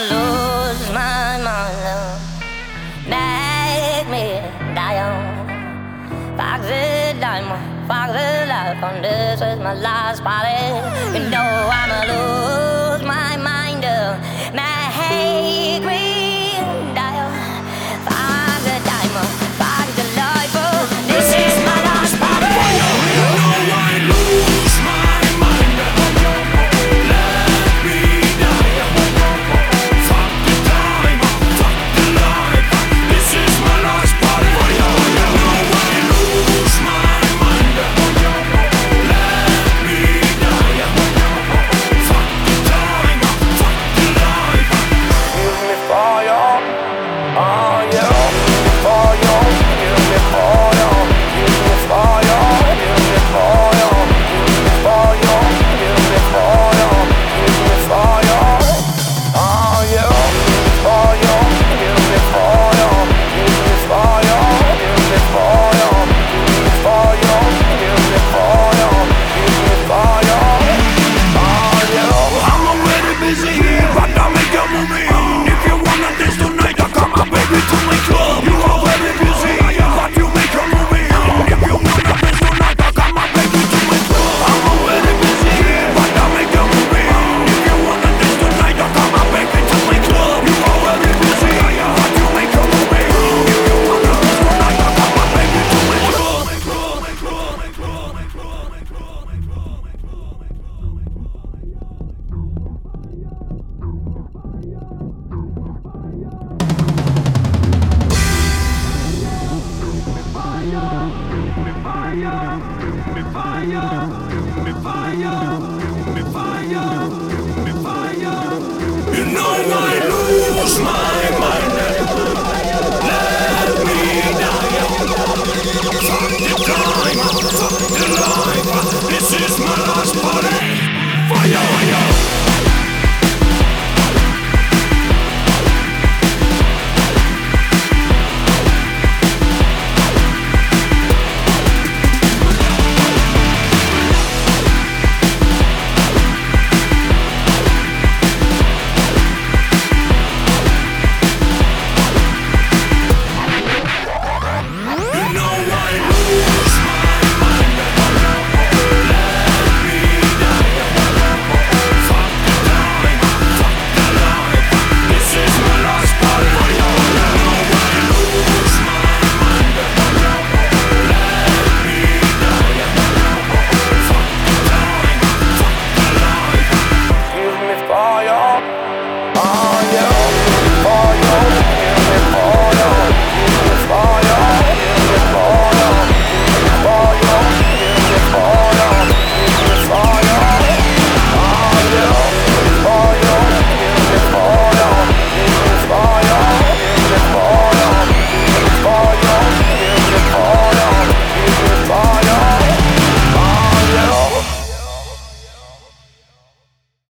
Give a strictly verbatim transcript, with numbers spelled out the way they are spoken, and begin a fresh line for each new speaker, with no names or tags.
lose my mind. Make me die young. Fuck the diamond, fuck the life, and this is my last party. You know I'ma lose my mind. Make me die young. Fuck the diamond, fuck the life, this is my last party.
You know I lose my mind. Let me die. Fuck the time, fuck the life. This is my last party. You know I lose my mind. Let me die. Fuck the time, fuck the life. Give me fire, oh yeah. Fire, give me fire, give me fire, give me fire, give me fire, give me fire, give me fire, oh yeah. Fire, give me fire, give me fire, give me fire, give me fire, give me fire, give me fire, oh yeah. I'm already busy, but I'll make a movie. If you wanna dance tonight, I'll come on baby to my club. You are very busy, but you make a movie. If you wanna dance tonight, I'll come on baby to my club. I'm already busy, but I'll make a movie. If you wanna dance tonight, I'll come on baby to my club. You are very busy, but you make a movie. If you wanna dance tonight, I'll come on baby to my club. You know I lose my mind. Let me die. Fuck the time, fuck the life. This is my last party. Fire, fire. You know I lose my mind. Let me die. Fuck the time, fuck the life. This is my last party. You know I lose my mind. Let me die. Fuck the time, fuck the life. Give me fire, oh yeah.